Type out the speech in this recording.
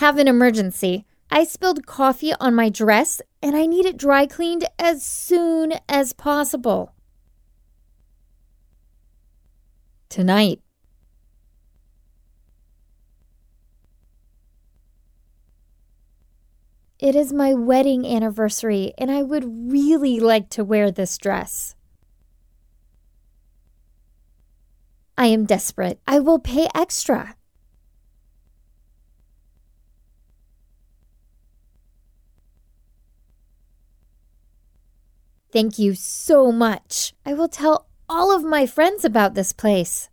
have an emergency. I spilled coffee on my dress and I need it dry cleaned as soon as possible. Tonight. It is my wedding anniversary and I would really like to wear this dress. I am desperate. I will pay extra. Thank you so much. I will tell all of my friends about this place.